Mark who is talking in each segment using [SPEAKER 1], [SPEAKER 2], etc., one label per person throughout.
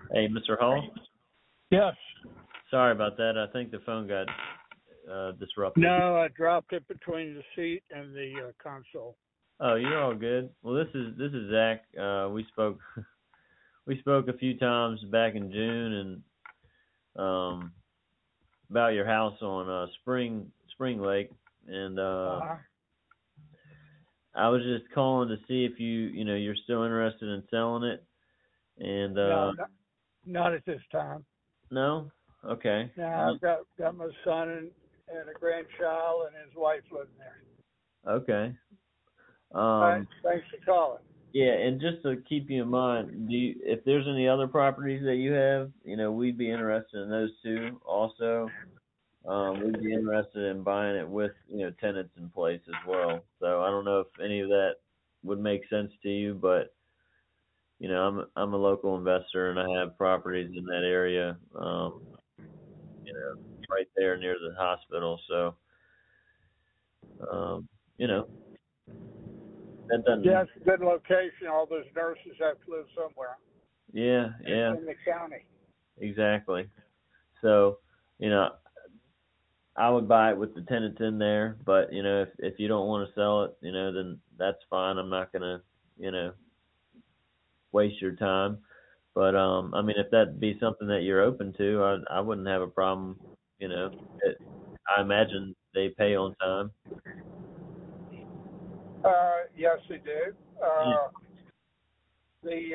[SPEAKER 1] Hey, Mr. Hall.
[SPEAKER 2] Yes.
[SPEAKER 1] Sorry about that. I think the phone got disrupted.
[SPEAKER 2] No, I dropped it between the seat and the console.
[SPEAKER 1] Oh, you're all good. Well, this is Zach. We spoke we spoke a few times back in June and about your house on Spring Lake, and
[SPEAKER 2] Uh-huh.
[SPEAKER 1] I was just calling to see if you're still interested in selling it. And
[SPEAKER 2] No, not at this time.
[SPEAKER 1] no, okay.
[SPEAKER 2] Now I've got my son and a grandchild and his wife living there.
[SPEAKER 1] Okay.
[SPEAKER 2] All right, thanks for calling.
[SPEAKER 1] Yeah, and just to keep you in mind, if there's any other properties that you have, we'd be interested in those too. Also, we'd be interested in buying it with, tenants in place as well. So I don't know if any of that would make sense to you, but I'm a local investor and I have properties in that area, right there near the hospital. So, um, you know, that doesn't.
[SPEAKER 2] Yeah, it's a good location. All those nurses have to live somewhere.
[SPEAKER 1] Yeah, yeah,
[SPEAKER 2] In the county.
[SPEAKER 1] exactly. So, you know, I would buy it with the tenants in there, but if you don't want to sell it, then that's fine. I'm not gonna, waste your time. But I mean, if that'd be something that you're open to, I wouldn't have a problem. It, I imagine they pay on time.
[SPEAKER 2] Yes, they do.
[SPEAKER 1] Yeah.
[SPEAKER 2] The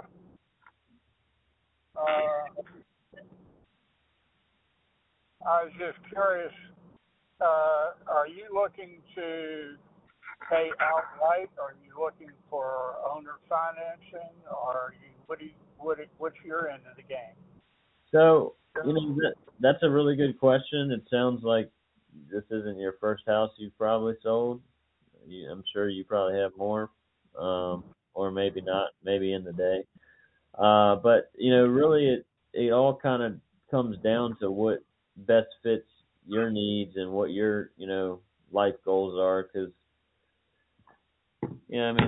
[SPEAKER 2] I was just curious. Are you looking to pay outright? Are you looking for owner financing? Or are you what's your end of the game?
[SPEAKER 1] So that's a really good question. It sounds like this isn't your first house you've probably sold. I'm sure you probably have more, or maybe not, maybe in the day. But really, it all kind of comes down to what best fits your needs and what your life goals are. Because I mean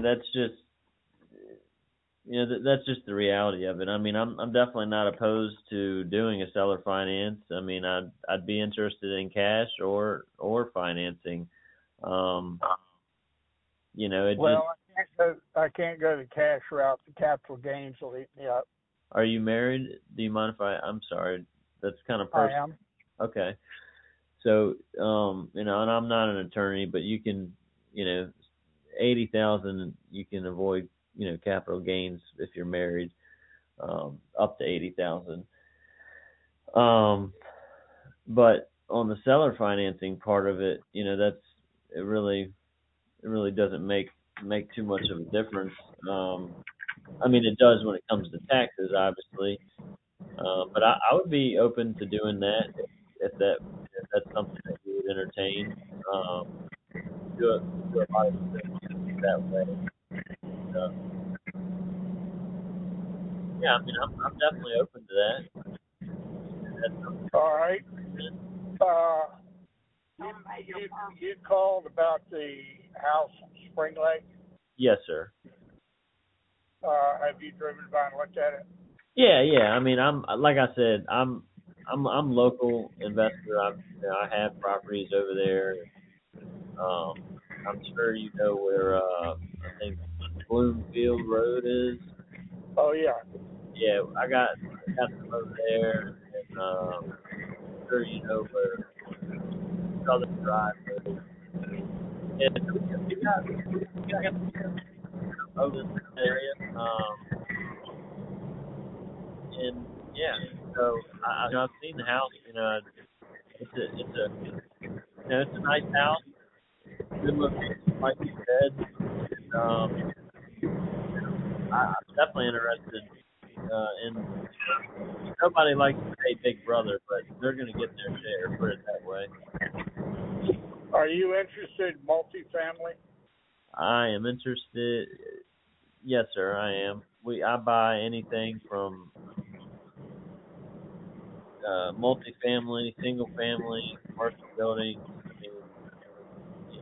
[SPEAKER 1] that's just the reality of it. I mean, I'm definitely not opposed to doing a seller finance. I mean, I'd be interested in cash or financing. Um, it just.
[SPEAKER 2] Well, I can't go the cash route. The capital gains will eat me up.
[SPEAKER 1] Are you married? Do you mind if I'm sorry. That's kind of
[SPEAKER 2] I
[SPEAKER 1] personal.
[SPEAKER 2] am.
[SPEAKER 1] Okay. So, and I'm not an attorney, but you can, 80,000, you can avoid, capital gains if you're married, up to 80,000. But on the seller financing part of it, it really doesn't make too much of a difference. I mean, it does when it comes to taxes, obviously. But I would be open to doing that if that's something that you would entertain. Do a lot of things that way. Uh, yeah, I mean, I'm definitely open to that. That's something.
[SPEAKER 2] All right. Uh, you called about the house in Spring Lake.
[SPEAKER 1] Yes, sir.
[SPEAKER 2] Have you driven by and looked at it?
[SPEAKER 1] Yeah. I mean, I'm like I said, I'm local investor. I have properties over there. Um, I'm sure you know where I think Bloomfield Road is.
[SPEAKER 2] Oh yeah.
[SPEAKER 1] Yeah, I got some over there, and I'm sure you know where Southern Drive is. Yeah, so we got over in that area. And yeah, so I've seen the house. It's a nice house, good location, like you said. Um, I'm definitely interested in. Nobody likes to pay Big Brother, but they're going to get their share. Put it that way.
[SPEAKER 2] Are you interested in multifamily?
[SPEAKER 1] I am interested. Yes, sir, I am. I buy anything from multifamily, single family, commercial buildings. I mean, you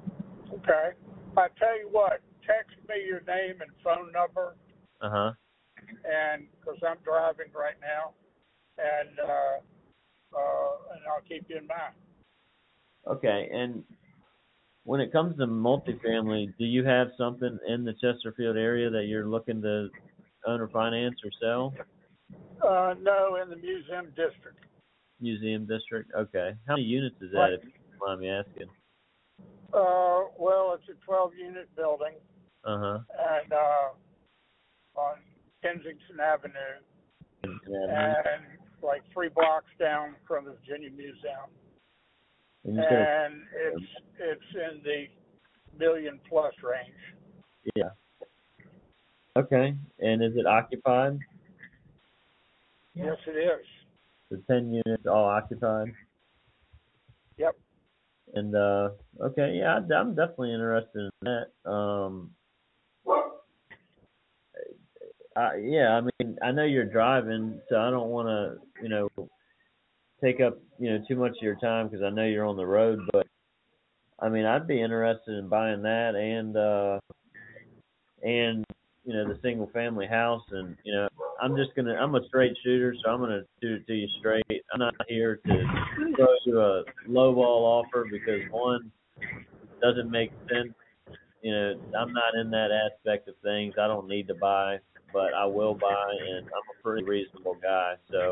[SPEAKER 2] Okay. I tell you what. Text me your name and phone number,
[SPEAKER 1] know. Uh huh.
[SPEAKER 2] and because I'm driving right now, and I'll keep you in mind.
[SPEAKER 1] Okay, and when it comes to multifamily, do you have something in the Chesterfield area that you're looking to own or finance or sell?
[SPEAKER 2] No, in the museum district.
[SPEAKER 1] Museum district? Okay. How many units is that,
[SPEAKER 2] Right.
[SPEAKER 1] if you don't mind me asking?
[SPEAKER 2] Well, it's a 12-unit building,
[SPEAKER 1] Uh-huh.
[SPEAKER 2] and on Kensington Avenue, and like 3 blocks down from the Virginia Museum. And it's in the $1 million+ range.
[SPEAKER 1] Yeah. Okay. And is it occupied?
[SPEAKER 2] Yes, it is.
[SPEAKER 1] The 10 units all occupied?
[SPEAKER 2] Yep.
[SPEAKER 1] And okay, yeah, I'm definitely interested in that. Yeah, I mean, I know you're driving, so I don't want to, take up, too much of your time because I know you're on the road. But I mean, I'd be interested in buying that and the single family house, and I'm a straight shooter, so I'm gonna shoot it to you straight. I'm not here to throw you a lowball offer because one, it doesn't make sense. I'm not in that aspect of things. I don't need to buy, but I will buy, and I'm a pretty reasonable guy. So,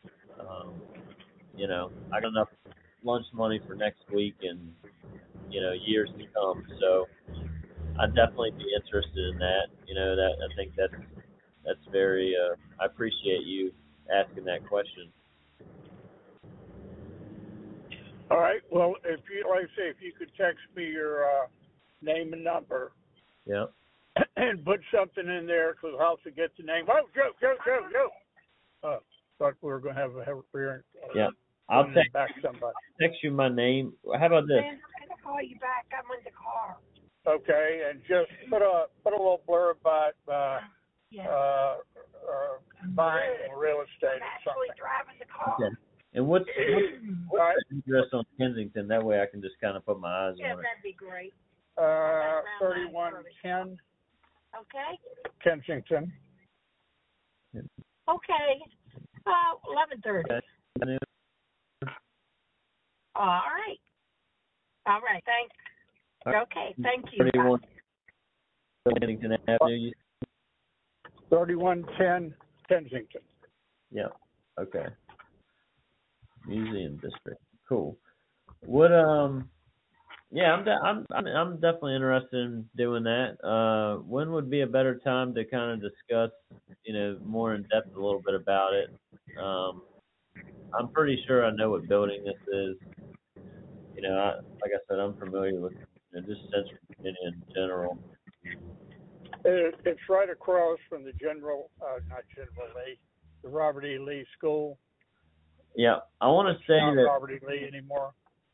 [SPEAKER 1] I got enough lunch money for next week and, years to come. So I'd definitely be interested in that. That I think that's very, I appreciate you asking that question.
[SPEAKER 2] All right. Well, if you could text me your name and number.
[SPEAKER 1] Yeah.
[SPEAKER 2] And put something in there because I'll forget the name. Oh, Joe. Thought we were going to have a hearing.
[SPEAKER 1] Yeah. I'll text you my name. How about this?
[SPEAKER 3] I'm going to call you back. I'm in the car.
[SPEAKER 2] Okay, and just put a little blurb about buying real estate or something.
[SPEAKER 3] I'm actually driving the car.
[SPEAKER 1] Okay. And what's the address on Kensington? That way I can just kind of put my eyes on it.
[SPEAKER 3] Yeah, that'd be great.
[SPEAKER 2] 3110
[SPEAKER 3] Okay.
[SPEAKER 2] Kensington.
[SPEAKER 3] Okay. 11:30.
[SPEAKER 1] Okay.
[SPEAKER 3] All right. Thanks. Okay. Thank you.
[SPEAKER 1] 31 Kensington Avenue.
[SPEAKER 2] 3110 Kensington.
[SPEAKER 1] Yeah. Okay. Museum district. Cool. What yeah, I'm definitely interested in doing that. When would be a better time to kind of discuss, more in depth a little bit about it? I'm pretty sure I know what building this is. Like I said, I'm familiar with just Central Virginia in general.
[SPEAKER 2] It's right across from the the Robert E. Lee School.
[SPEAKER 1] Yeah, I want to say
[SPEAKER 2] not
[SPEAKER 1] that
[SPEAKER 2] Robert E. Lee anymore.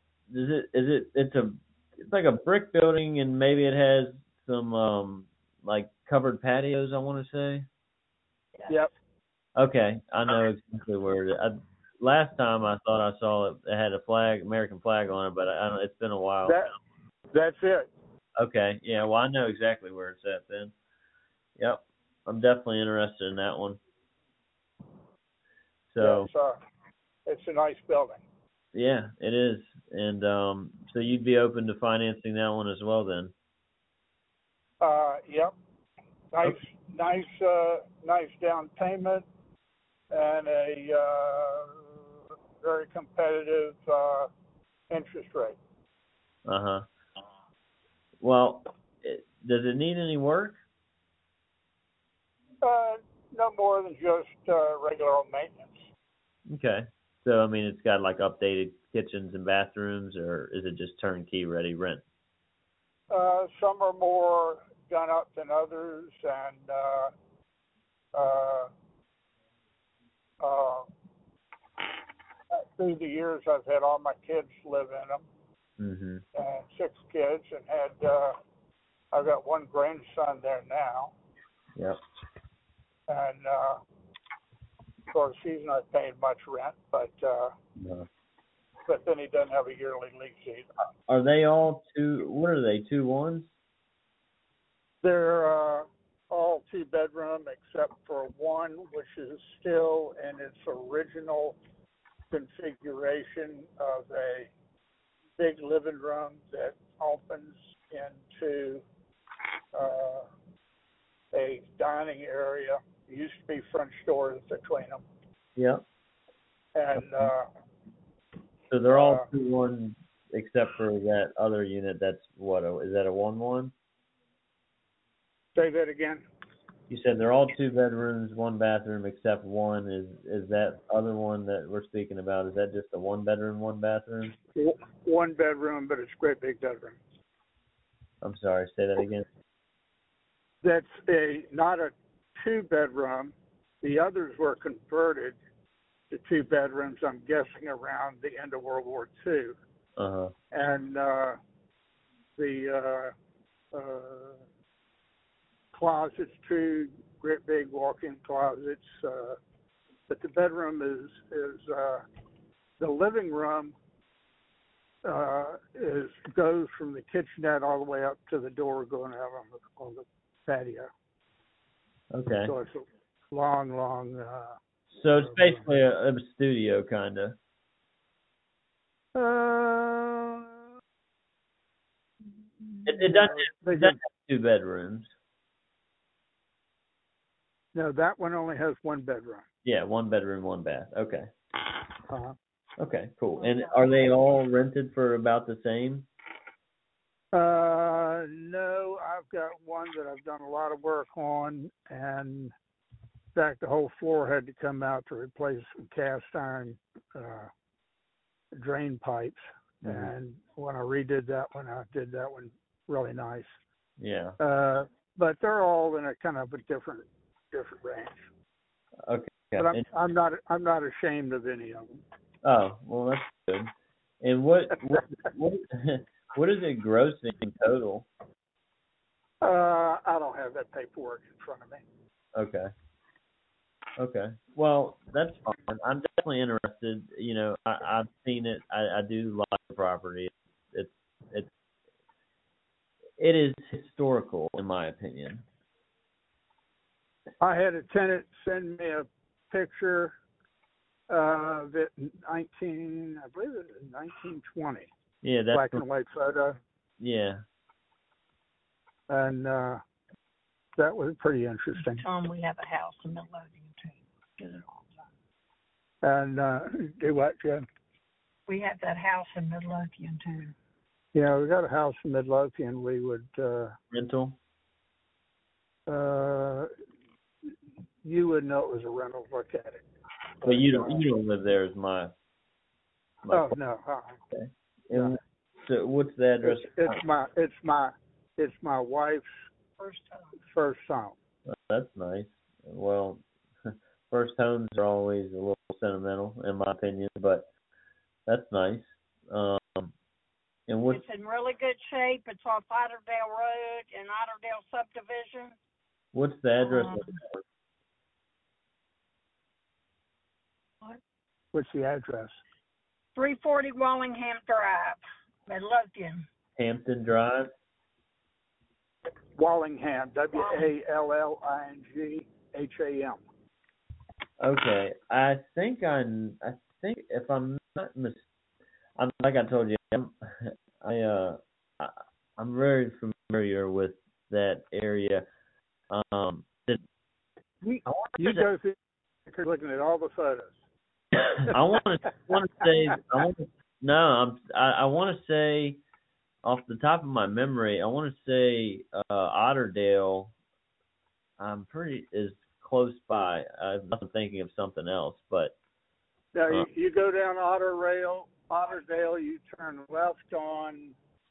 [SPEAKER 1] It's like a brick building, and maybe it has some like covered patios, I want to say.
[SPEAKER 2] Yep.
[SPEAKER 1] Okay, I know exactly where it is. Last time I thought I saw it, it had a flag, American flag on it, but I don't. It's been a while.
[SPEAKER 2] That's it.
[SPEAKER 1] Okay, yeah. Well, I know exactly where it's at then. Yep, I'm definitely interested in that one. So.
[SPEAKER 2] Yeah, it's a nice building.
[SPEAKER 1] Yeah, it is. And so you'd be open to financing that one as well then?
[SPEAKER 2] Yep. Nice down payment and a very competitive interest rate.
[SPEAKER 1] Uh-huh. Well, does it need any work?
[SPEAKER 2] No more than just regular maintenance.
[SPEAKER 1] Okay. So, I mean, it's got like updated kitchens and bathrooms, or is it just turnkey ready rent?
[SPEAKER 2] Some are more done up than others, and through the years, I've had all my kids live in them, and 6 kids, and I've got 1 grandson there now.
[SPEAKER 1] Yep.
[SPEAKER 2] And of course, he's not paying much rent, but
[SPEAKER 1] no.
[SPEAKER 2] But then he doesn't have a yearly lease either.
[SPEAKER 1] Are they all what are they, 2-1s?
[SPEAKER 2] They're all 2-bedroom except for one, which is still in its original configuration of a big living room that opens into a dining area. There used to be French doors between them.
[SPEAKER 1] Yep.
[SPEAKER 2] And
[SPEAKER 1] so they're all 2-1 except for that other unit. That's what? Is that a 1-1?
[SPEAKER 2] Say that again.
[SPEAKER 1] You said they're all 2 bedrooms, 1 bathroom, except one. Is that other one that we're speaking about? Is that just a 1 bedroom, 1 bathroom?
[SPEAKER 2] 1 bedroom, but it's a great big bedroom.
[SPEAKER 1] I'm sorry. Say that again.
[SPEAKER 2] That's not a 2-bedroom. The others were converted to 2 bedrooms. I'm guessing around the end of World War II. And the closets, 2 great big walk-in closets. But the bedroom is the living room goes from the kitchenette all the way up to the door going out on the patio.
[SPEAKER 1] Okay.
[SPEAKER 2] So it's a long.
[SPEAKER 1] So it's basically a studio, kind of. It doesn't have 2 bedrooms.
[SPEAKER 2] No, that one only has 1 bedroom.
[SPEAKER 1] Yeah, 1 bedroom, 1 bath. Okay. Okay, cool. And are they all rented for about the same?
[SPEAKER 2] No, I've got one that I've done a lot of work on, and in fact, the whole floor had to come out to replace some cast iron drain pipes. Mm-hmm. And when I redid that one, I did that one really nice.
[SPEAKER 1] Yeah.
[SPEAKER 2] But they're all in a kind of a different range.
[SPEAKER 1] Okay.
[SPEAKER 2] But I'm not ashamed of any of them.
[SPEAKER 1] Oh, well, that's good. And what is it grossing in total?
[SPEAKER 2] I don't have that paperwork in front of me.
[SPEAKER 1] Okay. Well, that's fine. I'm definitely interested. You know, I've seen it. I do like the property. It is historical, in my opinion.
[SPEAKER 2] I had a tenant send me a picture of it in I believe it was 1920.
[SPEAKER 1] Yeah, that's
[SPEAKER 2] black and white photo.
[SPEAKER 1] Yeah.
[SPEAKER 2] And that was pretty interesting.
[SPEAKER 3] Tom, we have a house in Midlothian too. Get it all
[SPEAKER 2] done. And do what, Jen?
[SPEAKER 3] We have that house in Midlothian too.
[SPEAKER 2] Yeah, we got a house in Midlothian. We would
[SPEAKER 1] rental.
[SPEAKER 2] You would know it was a rental. Look at it.
[SPEAKER 1] But you don't live there, is my
[SPEAKER 2] oh no.
[SPEAKER 1] Okay. And no. So what's the address?
[SPEAKER 2] It's my wife's first home.
[SPEAKER 1] Oh, that's nice. Well, first homes are always a little sentimental, in my opinion, but that's nice. And
[SPEAKER 3] it's in really good shape. It's off Otterdale Road in Otterdale subdivision.
[SPEAKER 1] What's the address?
[SPEAKER 3] What?
[SPEAKER 2] What's the address?
[SPEAKER 3] 340 Wallingham Drive, Midlothian.
[SPEAKER 1] Hampton Drive?
[SPEAKER 2] Wallingham, Wallingham.
[SPEAKER 1] Okay, I think if I'm not I'm like I told you, I'm very familiar with that area.
[SPEAKER 2] You go through looking at all the photos.
[SPEAKER 1] I want to say off the top of my memory, I want to say Otterdale. I'm pretty is close by. I'm thinking of something else, but
[SPEAKER 2] now you go down Otterdale, you turn left on.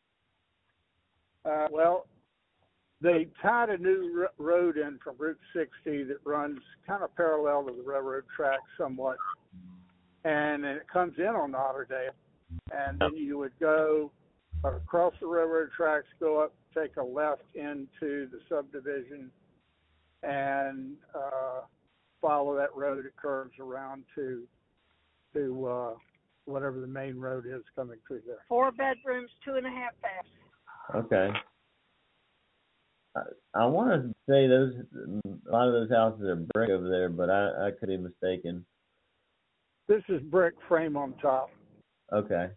[SPEAKER 2] They tied a new road in from Route 60 that runs kind of parallel to the railroad track somewhat, and then it comes in on Otterdale, and then you would go across the railroad tracks, go up, take a left into the subdivision, and follow that road. It curves around to whatever the main road is coming through there.
[SPEAKER 3] 4 bedrooms, 2.5 baths.
[SPEAKER 1] Okay. I want to say those A lot of those houses are brick over there, but I could be mistaken.
[SPEAKER 2] This is brick frame on top.
[SPEAKER 1] Okay.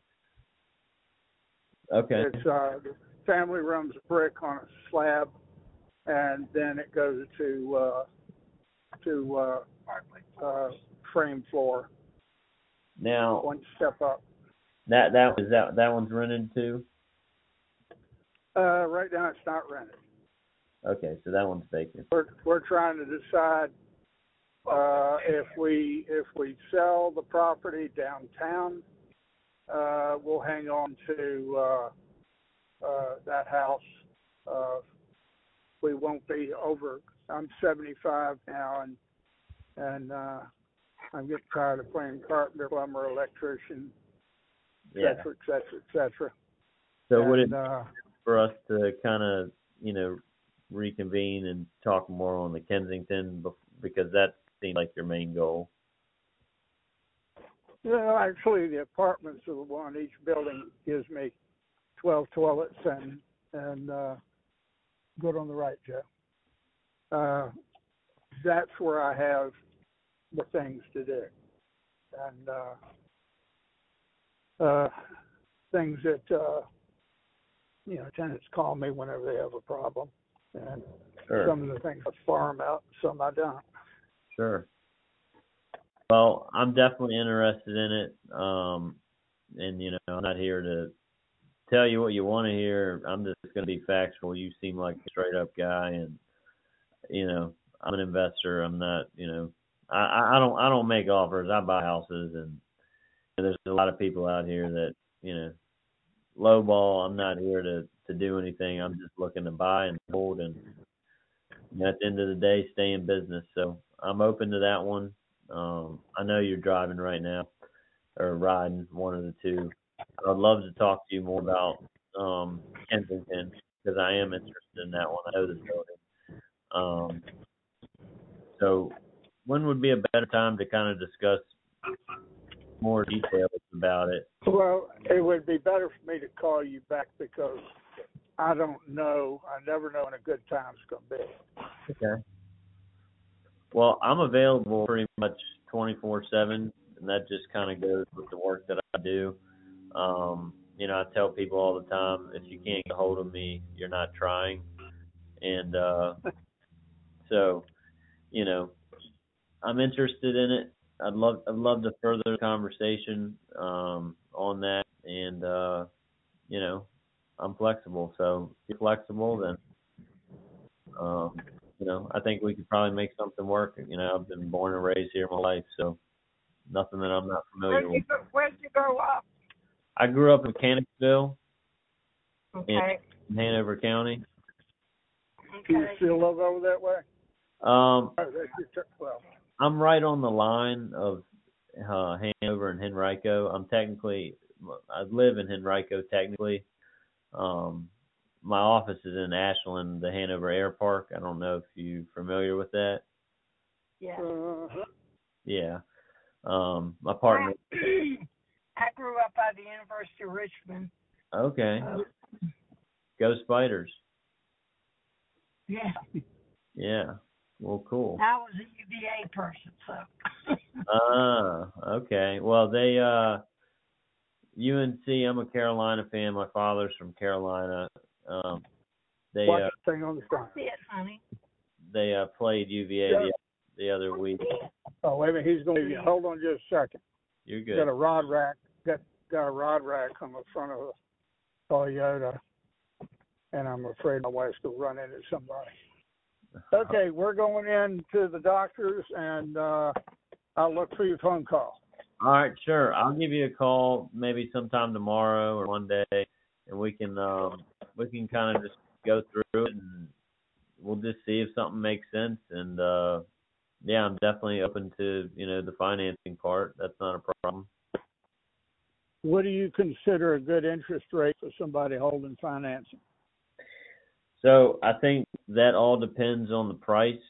[SPEAKER 1] Okay.
[SPEAKER 2] It's the family room's brick on a slab, and then it goes to frame floor.
[SPEAKER 1] Now
[SPEAKER 2] One step up.
[SPEAKER 1] that one's rented too.
[SPEAKER 2] Right now it's not rented.
[SPEAKER 1] Okay, so that one's vacant.
[SPEAKER 2] We're trying to decide if we sell the property downtown, we'll hang on to that house. We won't be over. I'm 75 now, and I'm getting tired of playing carpenter, plumber, electrician, et cetera.
[SPEAKER 1] So would it for us to kind of reconvene and talk more on the Kensington, because that seems like your main goal?
[SPEAKER 2] No, actually, the apartments are the one. Each building gives me 12 toilets and good on the right, Joe. That's where I have the things to do, and things that tenants call me whenever they have a problem, and
[SPEAKER 1] Sure.
[SPEAKER 2] Some of the things I farm out, some I don't.
[SPEAKER 1] Sure. Well, I'm definitely interested in it. And I'm not here to tell you what you want to hear. I'm just going to be factual. You seem like a straight up guy, and I'm an investor. I'm not, I don't make offers. I buy houses, and there's a lot of people out here that, lowball. I'm not here to do anything. I'm just looking to buy and hold, and at the end of the day, stay in business. So I'm open to that one. I know you're driving right now, or riding, one of the two. I'd love to talk to you more about Kensington, because I am interested in that one. I know this building. So when would be a better time to kind of discuss more details about it?
[SPEAKER 2] Well, it would be better for me to call you back, because I don't know. I never know when a good time's going to be.
[SPEAKER 1] Okay. Well, I'm available pretty much 24/7, and that just kind of goes with the work that I do. I tell people all the time, if you can't get a hold of me, you're not trying. And so, I'm interested in it. I'd love to further the conversation on that, and I'm flexible. So if you're flexible, then I think we could probably make something work. I've been born and raised here my life, so nothing that I'm not familiar with.
[SPEAKER 3] Where'd you grow up?
[SPEAKER 1] I grew up in Mechanicsville,
[SPEAKER 3] Okay.
[SPEAKER 1] in Hanover County.
[SPEAKER 2] Do you still live over that way? Well,
[SPEAKER 1] I'm right on the line of Hanover and Henrico. I live in Henrico technically. My office is in Ashland, the Hanover Air Park. I don't know if you're familiar with that.
[SPEAKER 3] Yeah.
[SPEAKER 1] Yeah. My partner.
[SPEAKER 3] I grew up at the University of Richmond.
[SPEAKER 1] Okay. Go Spiders.
[SPEAKER 3] Yeah.
[SPEAKER 1] Yeah. Well, cool.
[SPEAKER 3] I was a UVA person, so.
[SPEAKER 1] Okay. Well, they UNC. I'm a Carolina fan. My father's from Carolina. They
[SPEAKER 2] watch the thing on the front.
[SPEAKER 3] That's it, honey.
[SPEAKER 1] They played UVA the other week.
[SPEAKER 2] Oh, wait a minute. He's going to hold on just a second.
[SPEAKER 1] You're good.
[SPEAKER 2] Got a rod rack. Got a rod rack on the front of a Toyota, and I'm afraid my wife's going to run into somebody. Okay, we're going into the doctor's, and I'll look for your phone call.
[SPEAKER 1] All right, sure. I'll give you a call maybe sometime tomorrow or one day, and we can kind of just go through it, and we'll just see if something makes sense. And I'm definitely open to the financing part. That's not a problem.
[SPEAKER 2] What do you consider a good interest rate for somebody holding financing?
[SPEAKER 1] So I think that all depends on the price.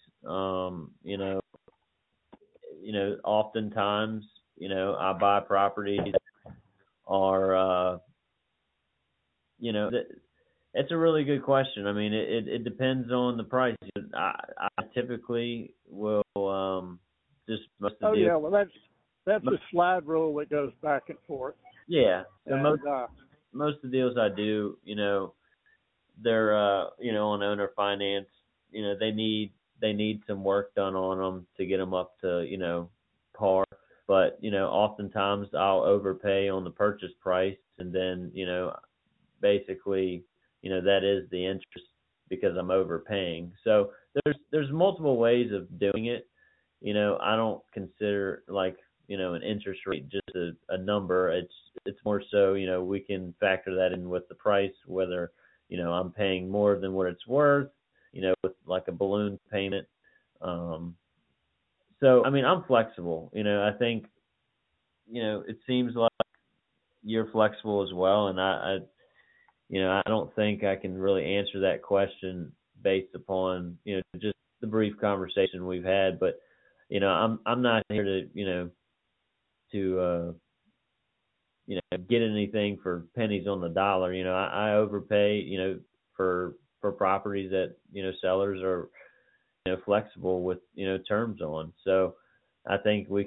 [SPEAKER 1] Oftentimes, I buy properties are, It's a really good question. I mean, it depends on the price. I typically will just most of
[SPEAKER 2] Oh
[SPEAKER 1] the deals.
[SPEAKER 2] yeah, well that's a slide rule that goes back and forth.
[SPEAKER 1] Yeah, so
[SPEAKER 2] And
[SPEAKER 1] most of the deals I do, they're on owner finance. They need some work done on them to get them up to par. But oftentimes I'll overpay on the purchase price, and then basically that is the interest because I'm overpaying. So there's multiple ways of doing it. I don't consider like an interest rate just a number. It's more so we can factor that in with the price, whether I'm paying more than what it's worth, with like a balloon payment. So I mean I'm flexible. I think it seems like you're flexible as well, and I don't think I can really answer that question based upon just the brief conversation we've had. But I'm not here to get anything for pennies on the dollar. I overpay for properties that sellers are flexible with terms on. So I think we